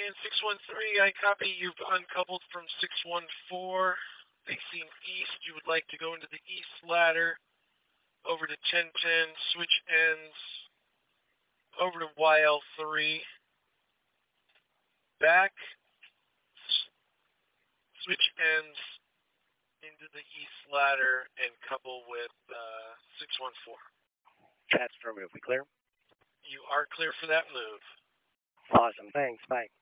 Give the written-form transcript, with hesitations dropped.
And 613, I copy. You've uncoupled from 614. Facing east, you would like to go into the east ladder, over to 1010, switch ends, over to YL3, back, switch ends into the east ladder, and couple with 614. That's affirmative. We clear? You are clear for that move. Awesome. Thanks. Bye.